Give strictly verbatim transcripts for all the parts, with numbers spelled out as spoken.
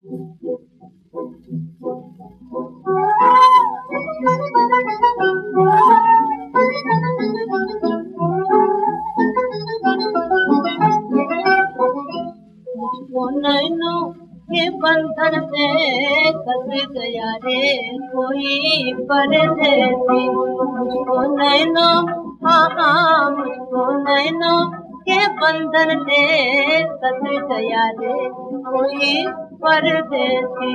मुझको नैनों के बंधन से कस गया रे कोई परदेसी। मुझको नैनों हाँ हाँ मुझको नैनों के बंधन से कस गया रे कोई परदेसी।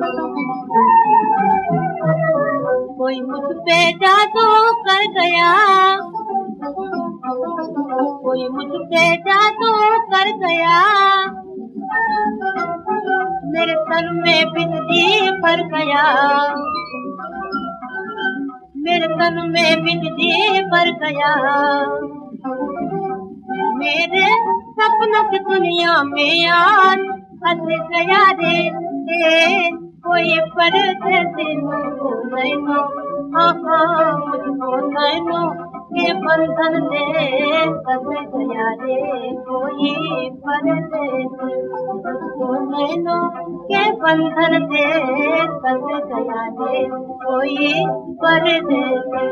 कोई मुझ पे जादू कर गया, कोई मुझ पे जादू कर गया, मेरे तन में बिजली भर गया, मेरे तन में बिजली भर गया। मेरे सपनों की दुनिया में आज हंस गया रे कोई परदेसी। मुझको नैनों हाँ हाँ मुझको नैनों के बंधन से कस गया रे कोई परदेसी। मुझको नैनों के बंधन से कस गया रे कोई परदेसी।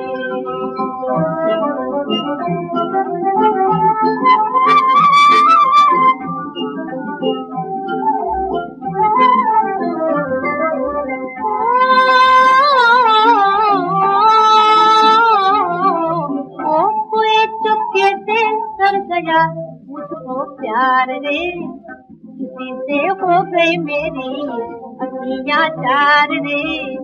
मुझको प्यार रे किसी से हो गई मेरी अखियाँ चार रे।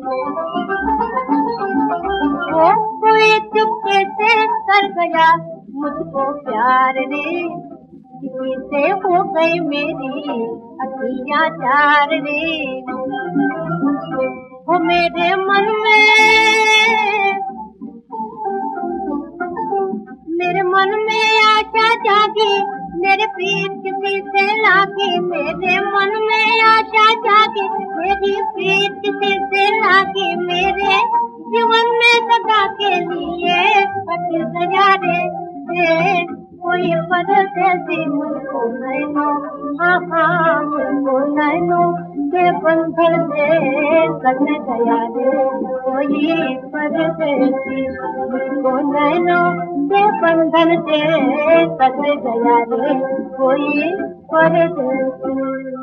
वो कोई चुपके से कर गया मुझको प्यार रे किसी से हो गई मेरी अखियाँ चार रे। वो मेरे मन में मेरे मन में आशा जागी मेरे प्रीत किसी से लागी, मेरे मन में आशा जागी मेरी प्रीत किसी से लागी। मेरे जीवन में सदा के लिए कट गया रे कोई परदेसी। मुझको नैनों हाँ हाँ मुझको नैनों के बंधन से कट गया रे कोई परदेसी। मुझको नैनों के बंधन से कट गया रे कोई परदेसी।